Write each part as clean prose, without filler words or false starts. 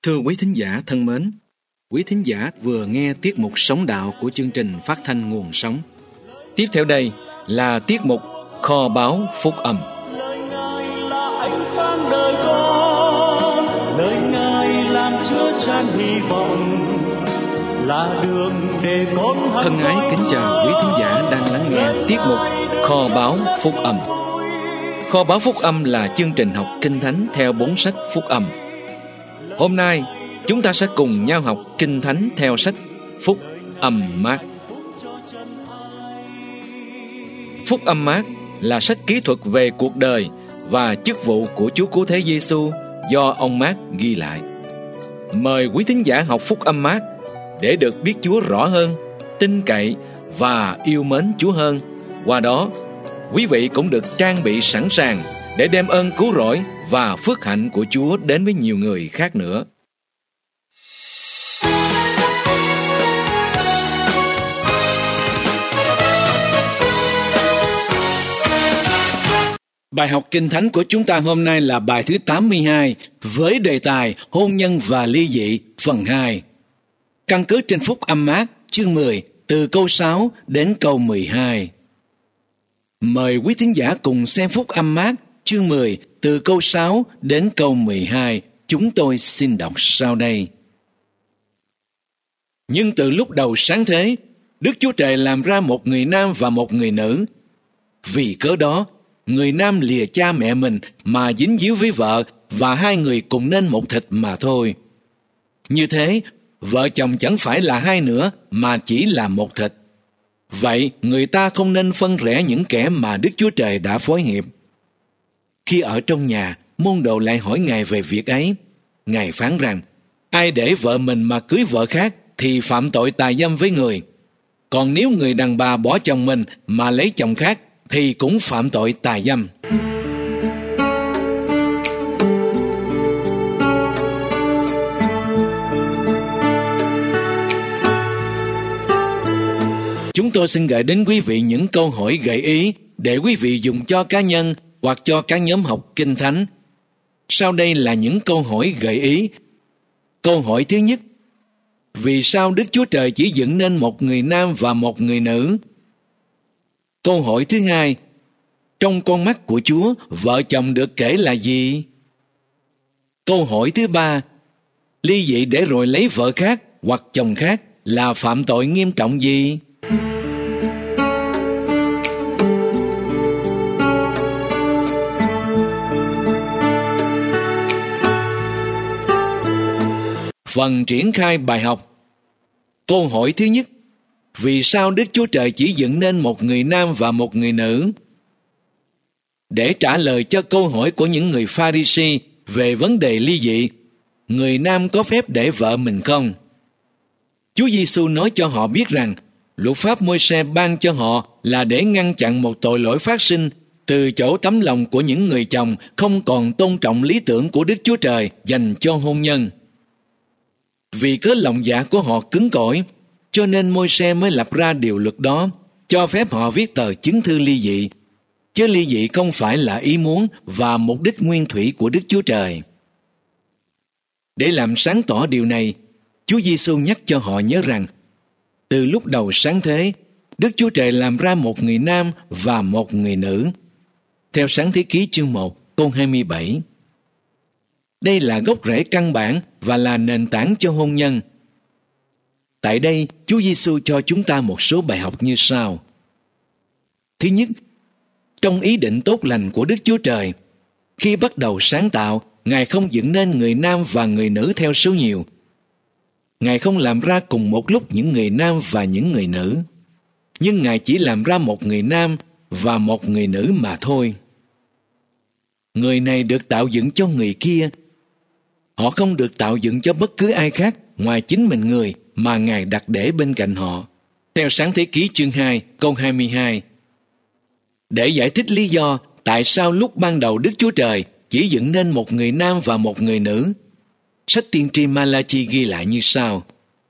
Thưa quý thính giả thân mến, quý thính giả vừa nghe tiết mục Sống Đạo của chương trình phát thanh Nguồn Sống. Tiếp theo đây là tiết mục Kho báu Phúc Âm. Lời Ngài là ánh sáng đời con, lời Ngài làm chứa chan hy vọng, là đường để con Thân ái kính chào quý thính giả đang lắng nghe tiết mục Kho báu Phúc Âm. Kho báu Phúc Âm là chương trình học Kinh Thánh theo 4 sách Phúc Âm. Hôm nay, chúng ta sẽ cùng nhau học Kinh Thánh theo sách Phúc Âm Mác. Phúc Âm Mác là sách kỹ thuật về cuộc đời và chức vụ của Chúa Cứu Thế Giêsu do ông Mác ghi lại. Mời quý thính giả học Phúc Âm Mác để được biết Chúa rõ hơn, tin cậy và yêu mến Chúa hơn. Qua đó, quý vị cũng được trang bị sẵn sàng để đem ơn cứu rỗi và phước hạnh của Chúa đến với nhiều người khác nữa. Bài học Kinh Thánh của chúng ta hôm nay là bài thứ 82 với đề tài Hôn nhân và ly dị phần 2. Căn cứ trên Phúc Âm Mác chương 10 từ câu 6 đến câu 12. Mời quý thính giả cùng xem Phúc Âm Mác chương 10 từ câu 6 đến câu 12. Chúng tôi xin đọc sau đây. Nhưng từ lúc đầu sáng thế, Đức Chúa Trời làm ra một người nam và một người nữ. Vì cớ đó, người nam lìa cha mẹ mình mà dính díu với vợ, và hai người cùng nên một thịt mà thôi. Như thế, vợ chồng chẳng phải là hai nữa mà chỉ là một thịt. Vậy người ta không nên phân rẽ những kẻ mà Đức Chúa Trời đã phối hiệp. Khi ở trong nhà, môn đồ lại hỏi Ngài về việc ấy. Ngài phán rằng, ai để vợ mình mà cưới vợ khác thì phạm tội tà dâm với người. Còn nếu người đàn bà bỏ chồng mình mà lấy chồng khác thì cũng phạm tội tà dâm. Chúng tôi xin gửi đến quý vị những câu hỏi gợi ý để quý vị dùng cho cá nhân hoặc cho các nhóm học Kinh Thánh. Sau đây là những câu hỏi gợi ý. Câu hỏi thứ nhất: vì sao Đức Chúa Trời chỉ dựng nên một người nam và một người nữ? Câu hỏi thứ hai: trong con mắt của Chúa, vợ chồng được kể là gì? Câu hỏi thứ ba: ly dị để rồi lấy vợ khác hoặc chồng khác là phạm tội nghiêm trọng gì? Phần triển khai bài học. Câu hỏi thứ nhất: vì sao Đức Chúa Trời chỉ dựng nên một người nam và một người nữ? Để trả lời cho câu hỏi của những người Pha-ri-si về vấn đề ly dị, người nam có phép để vợ mình không? Chúa Giêsu nói cho họ biết rằng luật pháp Môi-se ban cho họ là để ngăn chặn một tội lỗi phát sinh từ chỗ tấm lòng của những người chồng không còn tôn trọng lý tưởng của Đức Chúa Trời dành cho hôn nhân. Vì cớ lòng dạ của họ cứng cỏi, cho nên Môi-se mới lập ra điều luật đó, cho phép họ viết tờ chứng thư ly dị. Chứ ly dị không phải là ý muốn và mục đích nguyên thủy của Đức Chúa Trời. Để làm sáng tỏ điều này, Chúa Giêsu nhắc cho họ nhớ rằng, từ lúc đầu sáng thế, Đức Chúa Trời làm ra một người nam và một người nữ. Theo Sáng Thế Ký chương 1, câu 27. Đây là gốc rễ căn bản và là nền tảng cho hôn nhân. Tại đây, Chúa Giêsu cho chúng ta một số bài học như sau. Thứ nhất, trong ý định tốt lành của Đức Chúa Trời, khi bắt đầu sáng tạo, Ngài không dựng nên người nam và người nữ theo số nhiều. Ngài không làm ra cùng một lúc những người nam và những người nữ, nhưng Ngài chỉ làm ra một người nam và một người nữ mà thôi. Người này được tạo dựng cho người kia. Họ không được tạo dựng cho bất cứ ai khác ngoài chính mình người mà Ngài đặt để bên cạnh họ. Theo Sáng Thế Ký chương 2, câu 22. Để giải thích lý do tại sao lúc ban đầu Đức Chúa Trời chỉ dựng nên một người nam và một người nữ, sách tiên tri Ma-la-chi ghi lại như sau.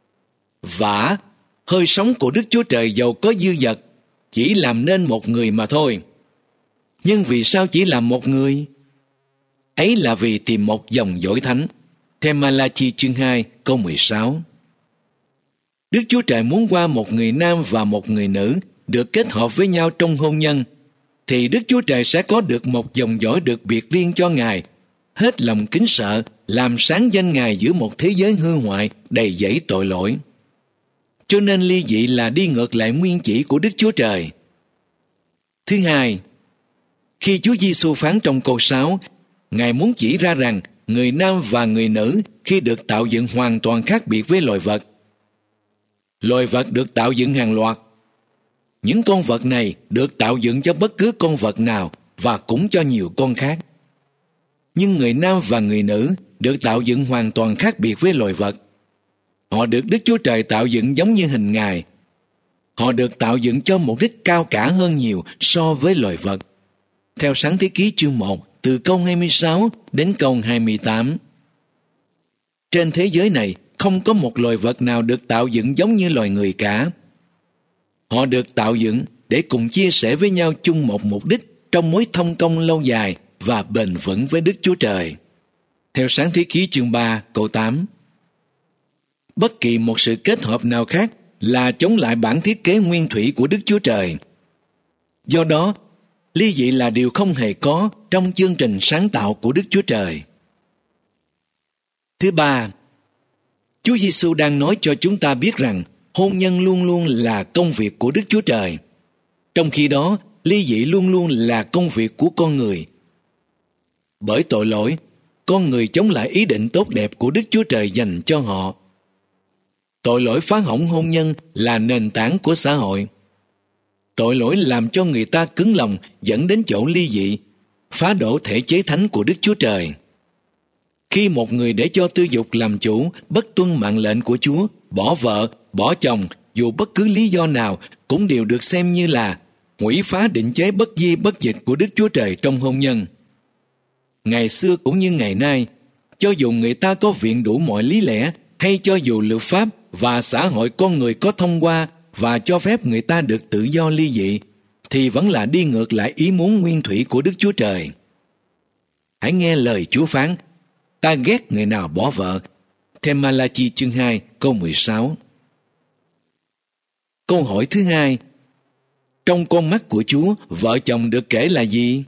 Vả, hơi sống của Đức Chúa Trời dầu có dư dật, chỉ làm nên một người mà thôi. Nhưng vì sao chỉ làm một người? Ấy là vì tìm một dòng dõi thánh. Theo Malachi chương 2 câu 16. Đức Chúa Trời muốn qua một người nam và một người nữ được kết hợp với nhau trong hôn nhân, thì Đức Chúa Trời sẽ có được một dòng dõi được biệt riêng cho Ngài, hết lòng kính sợ, làm sáng danh Ngài giữa một thế giới hư hoại đầy dẫy tội lỗi. Cho nên ly dị là đi ngược lại nguyên chỉ của Đức Chúa Trời. Thứ hai, khi Chúa Giêsu phán trong câu 6, Ngài muốn chỉ ra rằng người nam và người nữ khi được tạo dựng hoàn toàn khác biệt với loài vật. Loài vật được tạo dựng hàng loạt. Những con vật này được tạo dựng cho bất cứ con vật nào và cũng cho nhiều con khác. Nhưng người nam và người nữ được tạo dựng hoàn toàn khác biệt với loài vật. Họ được Đức Chúa Trời tạo dựng giống như hình Ngài. Họ được tạo dựng cho mục đích cao cả hơn nhiều so với loài vật. Theo Sáng Thế Ký chương 1, từ câu 26 đến câu 28. Trên thế giới này, không có một loài vật nào được tạo dựng giống như loài người cả. Họ được tạo dựng để cùng chia sẻ với nhau chung một mục đích trong mối thông công lâu dài và bền vững với Đức Chúa Trời. Theo Sáng Thế Ký chương 3 câu 8. Bất kỳ một sự kết hợp nào khác là chống lại bản thiết kế nguyên thủy của Đức Chúa Trời. Do đó, ly dị là điều không hề có trong chương trình sáng tạo của Đức Chúa Trời. Thứ ba, Chúa Giêsu đang nói cho chúng ta biết rằng hôn nhân luôn luôn là công việc của Đức Chúa Trời. Trong khi đó, ly dị luôn luôn là công việc của con người. Bởi tội lỗi, con người chống lại ý định tốt đẹp của Đức Chúa Trời dành cho họ. Tội lỗi phá hỏng hôn nhân là nền tảng của xã hội. Tội lỗi làm cho người ta cứng lòng dẫn đến chỗ ly dị, phá đổ thể chế thánh của Đức Chúa Trời. Khi một người để cho tư dục làm chủ, bất tuân mạng lệnh của Chúa, bỏ vợ, bỏ chồng, dù bất cứ lý do nào, cũng đều được xem như là hủy phá định chế bất di bất dịch của Đức Chúa Trời trong hôn nhân. Ngày xưa cũng như ngày nay, cho dù người ta có viện đủ mọi lý lẽ, hay cho dù luật pháp và xã hội con người có thông qua và cho phép người ta được tự do ly dị, thì vẫn là đi ngược lại ý muốn nguyên thủy của Đức Chúa Trời. Hãy nghe lời Chúa phán, ta ghét người nào bỏ vợ. Theo Malachi chương 2 câu 16. Câu hỏi thứ hai, trong con mắt của Chúa, vợ chồng được kể là gì?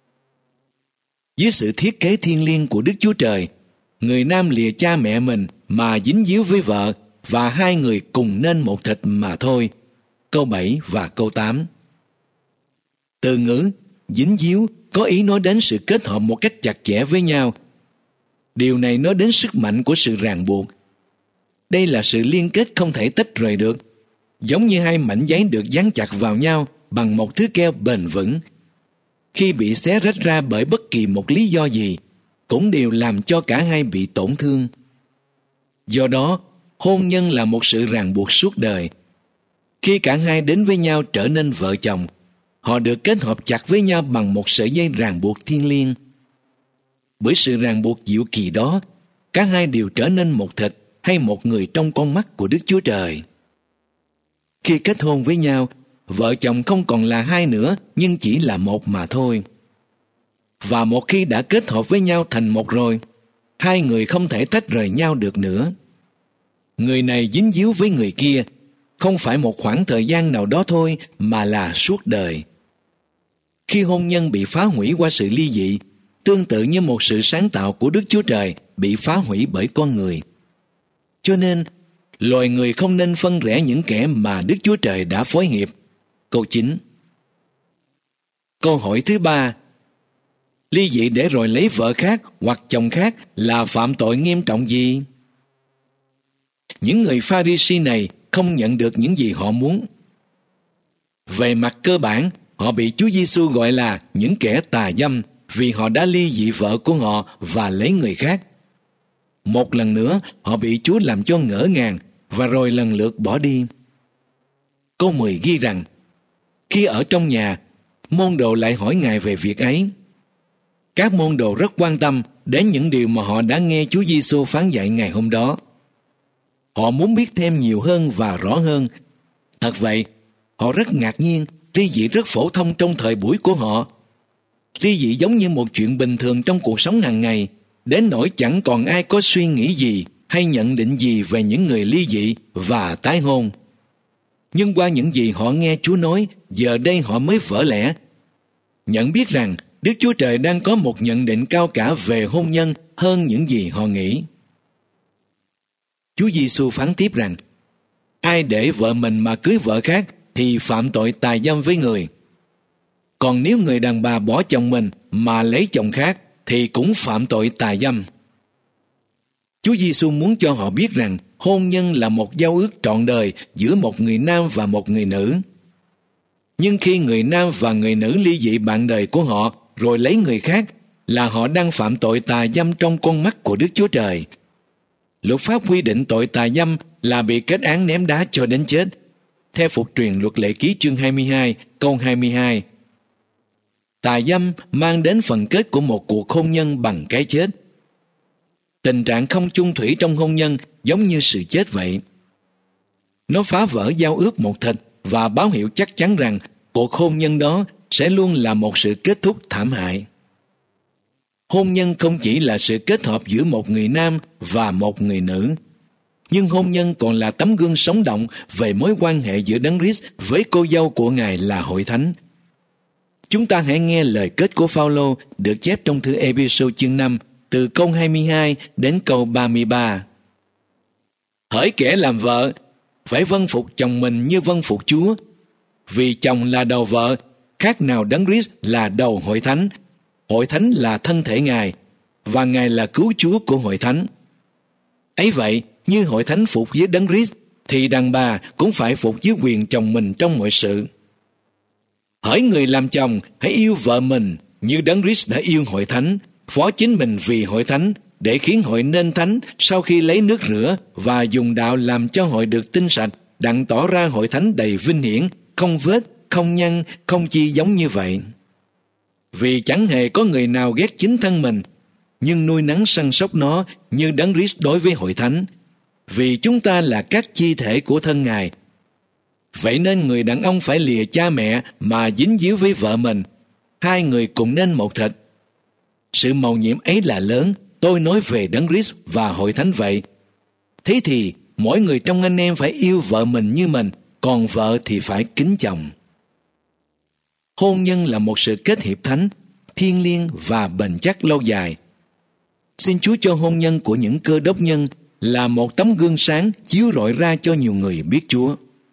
Dưới sự thiết kế thiêng liêng của Đức Chúa Trời, người nam lìa cha mẹ mình mà dính díu với vợ, và hai người cùng nên một thịt mà thôi. Câu 7 và câu 8. Từ ngữ dính díu có ý nói đến sự kết hợp một cách chặt chẽ với nhau. Điều này nói đến sức mạnh của sự ràng buộc. Đây là sự liên kết không thể tách rời được, giống như hai mảnh giấy được dán chặt vào nhau bằng một thứ keo bền vững. Khi bị xé rách ra bởi bất kỳ một lý do gì, cũng đều làm cho cả hai bị tổn thương. Do đó, hôn nhân là một sự ràng buộc suốt đời. Khi cả hai đến với nhau trở nên vợ chồng, họ được kết hợp chặt với nhau bằng một sợi dây ràng buộc thiêng liêng. Bởi sự ràng buộc diệu kỳ đó, cả hai đều trở nên một thịt hay một người trong con mắt của Đức Chúa Trời. Khi kết hôn với nhau, vợ chồng không còn là hai nữa, nhưng chỉ là một mà thôi. Và một khi đã kết hợp với nhau thành một rồi, hai người không thể tách rời nhau được nữa. Người này dính díu với người kia, không phải một khoảng thời gian nào đó thôi, mà là suốt đời. Khi hôn nhân bị phá hủy qua sự ly dị, tương tự như một sự sáng tạo của Đức Chúa Trời bị phá hủy bởi con người. Cho nên, loài người không nên phân rẽ những kẻ mà Đức Chúa Trời đã phối hiệp. Câu 9. Câu hỏi thứ ba, ly dị để rồi lấy vợ khác hoặc chồng khác là phạm tội nghiêm trọng gì? Những người Pha-ri-si này không nhận được những gì họ muốn. Về mặt cơ bản, họ bị Chúa Giêsu gọi là những kẻ tà dâm vì họ đã ly dị vợ của họ và lấy người khác. Một lần nữa, họ bị Chúa làm cho ngỡ ngàng và rồi lần lượt bỏ đi. Câu 10 ghi rằng, khi ở trong nhà, môn đồ lại hỏi Ngài về việc ấy. Các môn đồ rất quan tâm đến những điều mà họ đã nghe Chúa Giêsu phán dạy ngày hôm đó. Họ muốn biết thêm nhiều hơn và rõ hơn. Thật vậy, họ rất ngạc nhiên, ly dị rất phổ thông trong thời buổi của họ. Ly dị giống như một chuyện bình thường trong cuộc sống hàng ngày, đến nỗi chẳng còn ai có suy nghĩ gì hay nhận định gì về những người ly dị và tái hôn. Nhưng qua những gì họ nghe Chúa nói, giờ đây họ mới vỡ lẽ, nhận biết rằng Đức Chúa Trời đang có một nhận định cao cả về hôn nhân hơn những gì họ nghĩ. Chúa Giêsu phán tiếp rằng, ai để vợ mình mà cưới vợ khác thì phạm tội tà dâm với người. Còn nếu người đàn bà bỏ chồng mình mà lấy chồng khác thì cũng phạm tội tà dâm. Chúa Giêsu muốn cho họ biết rằng hôn nhân là một giao ước trọn đời giữa một người nam và một người nữ. Nhưng khi người nam và người nữ ly dị bạn đời của họ rồi lấy người khác, là họ đang phạm tội tà dâm trong con mắt của Đức Chúa Trời. Luật pháp quy định tội tà dâm là bị kết án ném đá cho đến chết, theo Phục truyền Luật Lệ Ký chương 22, câu 22. Tà dâm mang đến phần kết của một cuộc hôn nhân bằng cái chết. Tình trạng không chung thủy trong hôn nhân giống như sự chết vậy. Nó phá vỡ giao ước một thịt và báo hiệu chắc chắn rằng cuộc hôn nhân đó sẽ luôn là một sự kết thúc thảm hại. Hôn nhân không chỉ là sự kết hợp giữa một người nam và một người nữ, nhưng hôn nhân còn là tấm gương sống động về mối quan hệ giữa Đấng Christ với cô dâu của Ngài là Hội Thánh. Chúng ta hãy nghe lời kết của Phao-lô được chép trong thư Ê-phê-sô chương 5 từ câu 22 đến câu 33. Hỡi kẻ làm vợ, phải vâng phục chồng mình như vâng phục Chúa, vì chồng là đầu vợ, khác nào Đấng Christ là đầu Hội Thánh. Hội Thánh là thân thể Ngài, và Ngài là cứu Chúa của Hội Thánh. Ấy vậy, như Hội Thánh phục với Đấng Christ, thì đàn bà cũng phải phục dưới quyền chồng mình trong mọi sự. Hỡi người làm chồng, hãy yêu vợ mình như Đấng Christ đã yêu Hội Thánh, phó chính mình vì Hội Thánh, để khiến hội nên thánh sau khi lấy nước rửa và dùng đạo làm cho hội được tinh sạch, đặng tỏ ra Hội Thánh đầy vinh hiển, không vết, không nhăn, không chi giống như vậy. Vì chẳng hề có người nào ghét chính thân mình, nhưng nuôi nắng săn sóc nó như Đấng Christ đối với Hội Thánh, vì chúng ta là các chi thể của thân Ngài. Vậy nên người đàn ông phải lìa cha mẹ mà dính díu với vợ mình, hai người cùng nên một thịt. Sự mầu nhiệm ấy là lớn, tôi nói về Đấng Christ và Hội Thánh vậy. Thế thì mỗi người trong anh em phải yêu vợ mình như mình, còn vợ thì phải kính chồng. Hôn nhân là một sự kết hiệp thánh, thiêng liêng và bền chắc lâu dài. Xin Chúa cho hôn nhân của những Cơ Đốc nhân là một tấm gương sáng chiếu rọi ra cho nhiều người biết Chúa.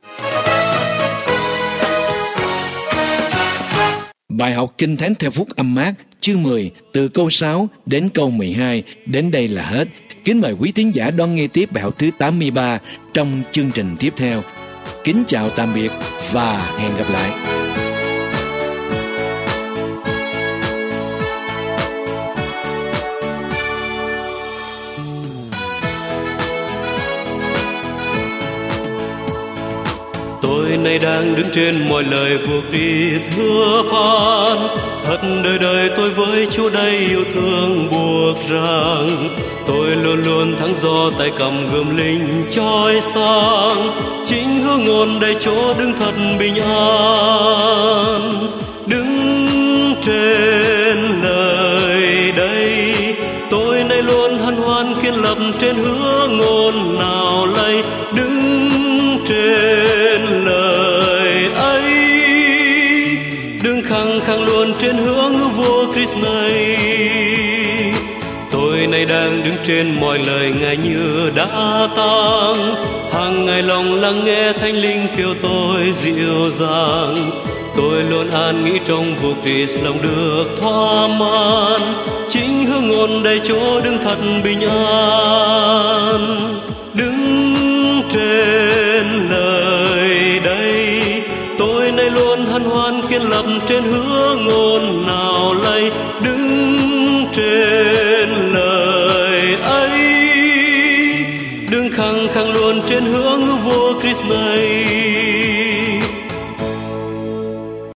Bài học Kinh Thánh theo Phúc Âm Mác chương 10 từ câu 6 đến câu 12 đến đây là hết. Kính mời quý tín giả đón nghe tiếp bài học thứ 83 trong chương trình tiếp theo. Kính chào tạm biệt và hẹn gặp lại. Tôi nay đang đứng trên mọi lời vua Christ hứa phán, thật đời đời tôi với Chúa đây yêu thương buộc rằng tôi luôn luôn thắng do tay cầm gươm linh chói sáng, chính hứa ngôn đầy chỗ đứng thật bình an, đứng trên lời đây tôi nay luôn hân hoan kiên lập trên hứa ngôn nào lay, đứng trên lời ấy đứng khăng khăng luôn trên hướng vua Christ này. Tôi nay đang đứng trên mọi lời Ngài như đã tang, hàng ngày lòng lắng nghe Thánh Linh kêu tôi dịu dàng. Tôi luôn an nghĩ trong vua Christ lòng được thỏa mãn, chính hướng ngôn đầy chỗ đứng thật bình an, đứng trên lời đây tôi nay luôn hân hoan kiên lập trên hứa ngôn